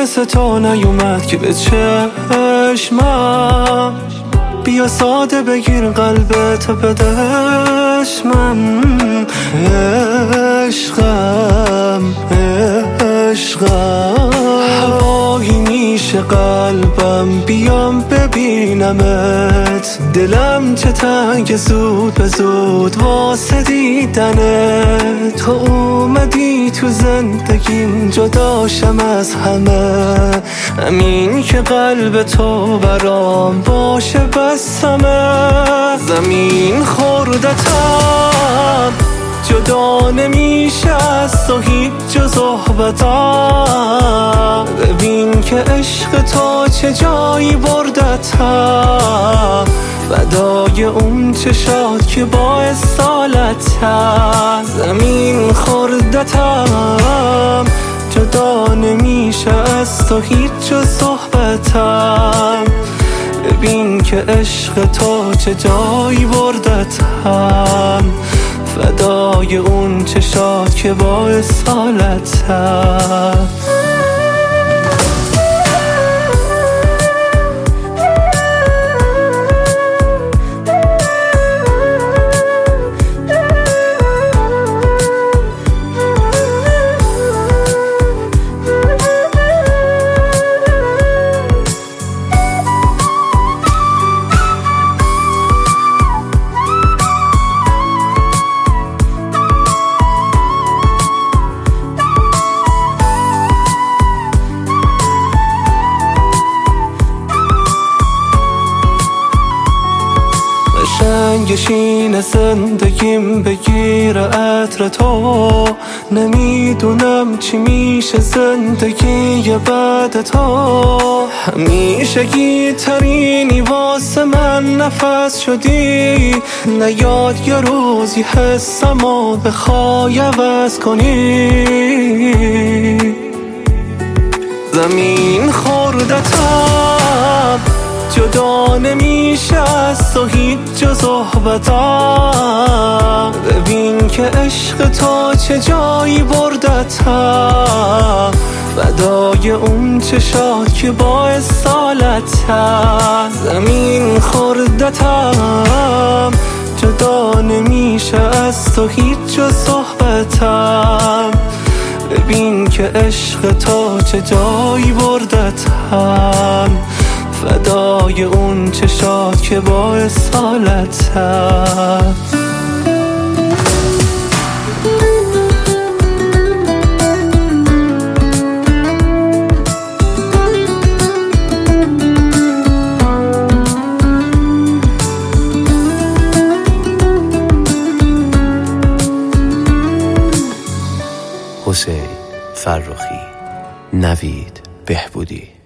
مثل تو نیومد که به چشمم. بیا ساده بگیر قلبت به دشمن. عشقم عشقم هوایی میشه قلبم، بیام ببینمت. دلم چه تنگ زود به زود واسه دیدنت. تو اومدی تو زندگیم جداشم از همه. همین که قلب تو برام باشه بسمه. زمین خوردتم جدا نمیشه از تو هیچ جز صحبتم. ببین که عشق تو چه جایی بردتم. فدای اون چشات که باعث سالتم. زمین خوردتم جدا نمیشه از تو هیچ جز صحبتم. ببین که عشق تو چه جایی بردتم. فدای اون چشات که باعث سالتم. شنگشین زندگیم بگیره عطر تو. نمیدونم چی میشه زندگی بعد تو. همیشه گیترینی واسه من نفس شدی. نیاد یه روزی حسمو بخوای عوض کنی. زمین خوردتم جدا نمیشه از تو هیچ جز صحبتم. ببین که عشق تو چه جایی بردتم. فدای اون چشات که باعث سالتم. زمین خوردتم جدا نمیشه از تو هیچ جز صحبتم. ببین که عشق تو چه جایی بردتم. فدای اون چشات که باعث سالتم. حسین فرخی، نوید بهبودی.